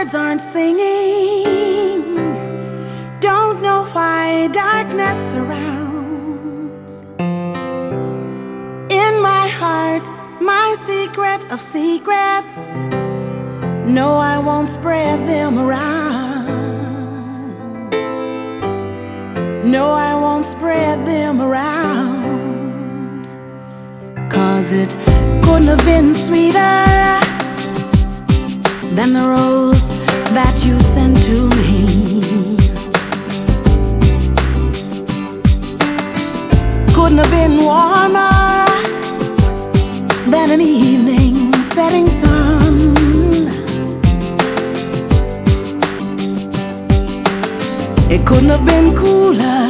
birds aren't singing, don't know why darkness surrounds. In my heart, my secret of secrets, no, I won't spread them around. No, I won't spread them around. 'Cause it couldn't have been sweeter than the rose that you sent to me. Couldn't have been warmer than an evening setting sun. It couldn't have been cooler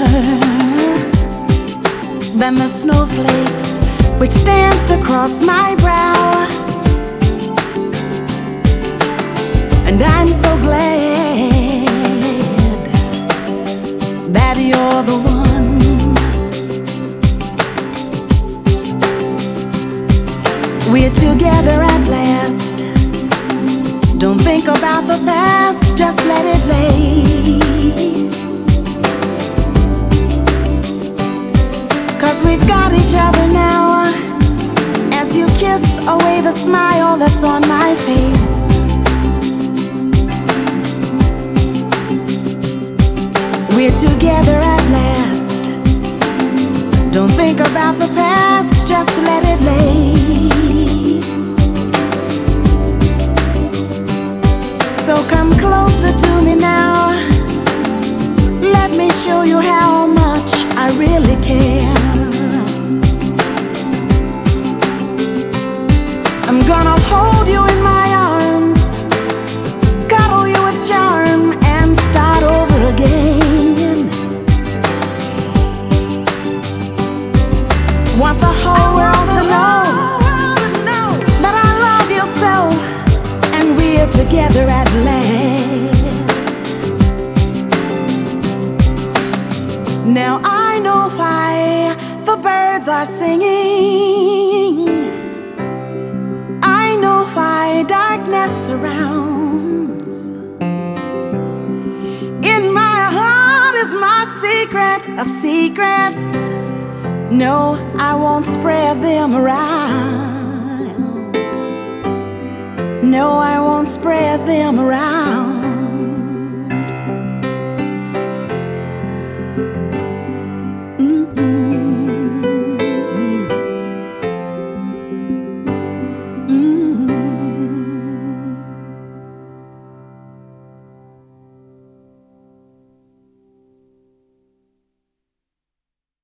than the snowflakes which danced across my brow. And I'm so glad that you're the one. We're together at last. Don't think about the past, just let it lay. 'Cause we've got each other now. As you kiss away the smile that's on my face, we're together at last. Don't think about the past, just let it lay. So come closer to me now. Let me show you how much I really care. I'm gonna hold you in my arms, cuddle you with charm, and start over again. Want the whole world to know that I love you so, and we're together at last. Now I know why the birds are singing. I know why darkness surrounds. In my heart is my secret of secrets. No, I won't spread them around. No, I won't spread them around.